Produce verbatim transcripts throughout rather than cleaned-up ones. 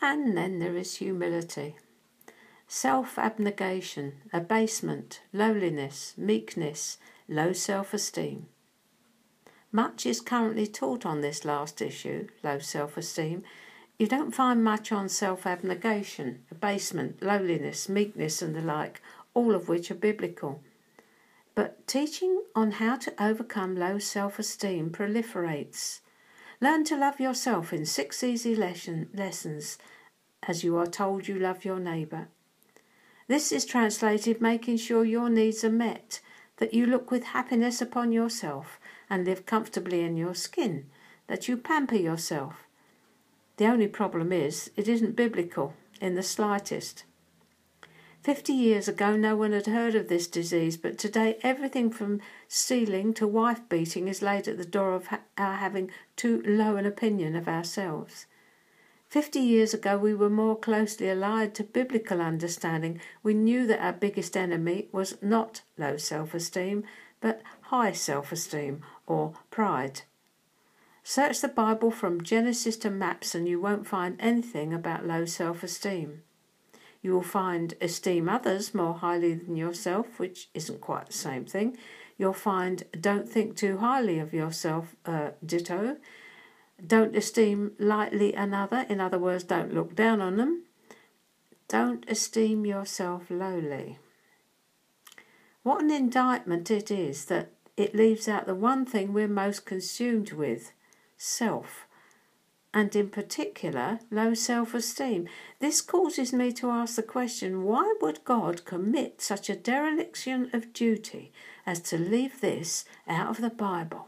And then there is humility. Self-abnegation, abasement, lowliness, meekness, low self-esteem. Much is currently taught on this last issue, low self-esteem. You don't find much on self-abnegation, abasement, lowliness, meekness and the like, all of which are biblical. But teaching on how to overcome low self-esteem proliferates. Learn to love yourself in six easy lesson, lessons as you are told you love your neighbour. This is translated making sure your needs are met, that you look with happiness upon yourself and live comfortably in your skin, that you pamper yourself. The only problem is, it isn't biblical in the slightest. Fifty years ago no one had heard of this disease, but today everything from stealing to wife-beating is laid at the door of ha- our having too low an opinion of ourselves. Fifty years ago we were more closely allied to biblical understanding. We knew that our biggest enemy was not low self-esteem, but high self-esteem or pride. Search the Bible from Genesis to maps and you won't find anything about low self-esteem. You will find esteem others more highly than yourself, which isn't quite the same thing. You'll find don't think too highly of yourself, uh, ditto. Don't esteem lightly another, in other words, don't look down on them. Don't esteem yourself lowly. What an indictment it is that it leaves out the one thing we're most consumed with, self, and in particular, low self-esteem. This causes me to ask the question, why would God commit such a dereliction of duty as to leave this out of the Bible?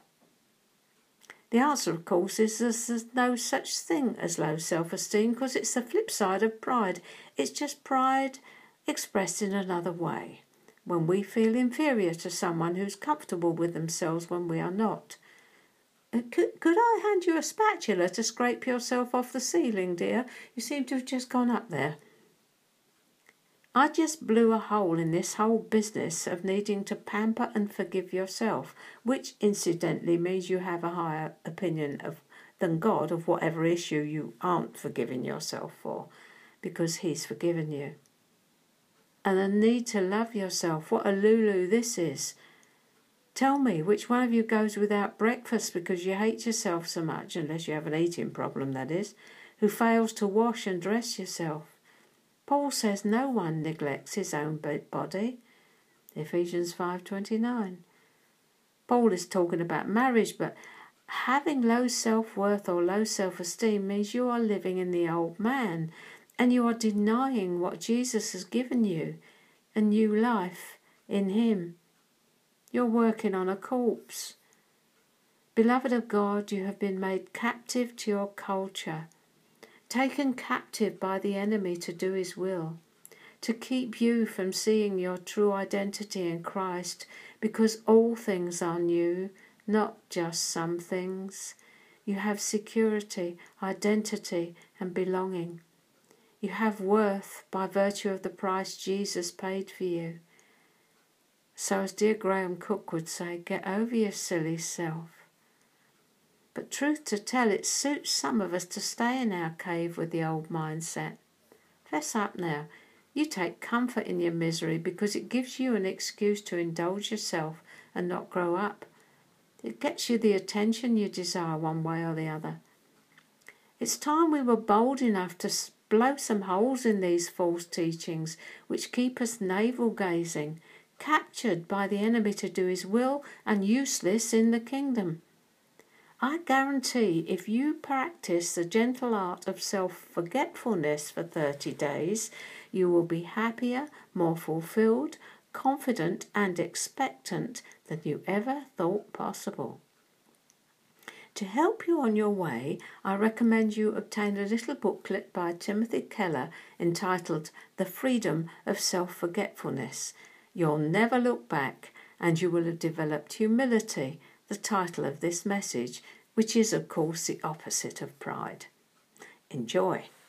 The answer, of course, is there's no such thing as low self-esteem because it's the flip side of pride. It's just pride expressed in another way, when we feel inferior to someone who's comfortable with themselves when we are not. Could, could I hand you a spatula to scrape yourself off the ceiling, dear? You seem to have just gone up there. I just blew a hole in this whole business of needing to pamper and forgive yourself, which incidentally means you have a higher opinion of than God of whatever issue you aren't forgiving yourself for, because He's forgiven you. And the need to love yourself, what a lulu this is. Tell me, which one of you goes without breakfast because you hate yourself so much, unless you have an eating problem, that is, who fails to wash and dress yourself? Paul says no one neglects his own body. Ephesians five twenty-nine. Paul is talking about marriage, but having low self-worth or low self-esteem means you are living in the old man and you are denying what Jesus has given you, a new life in him. You're working on a corpse. Beloved of God, you have been made captive to your culture, taken captive by the enemy to do his will, to keep you from seeing your true identity in Christ, because all things are new, not just some things. You have security, identity, and belonging. You have worth by virtue of the price Jesus paid for you. So as dear Graham Cook would say, get over your silly self. But truth to tell, it suits some of us to stay in our cave with the old mindset. Fess up now. You take comfort in your misery because it gives you an excuse to indulge yourself and not grow up. It gets you the attention you desire one way or the other. It's time we were bold enough to blow some holes in these false teachings which keep us navel-gazing, captured by the enemy to do his will and useless in the kingdom. I guarantee if you practice the gentle art of self-forgetfulness for thirty days, you will be happier, more fulfilled, confident and expectant than you ever thought possible. To help you on your way, I recommend you obtain a little booklet by Timothy Keller entitled The Freedom of Self-Forgetfulness. You'll never look back, and you will have developed humility, the title of this message, which is, of course, the opposite of pride. Enjoy.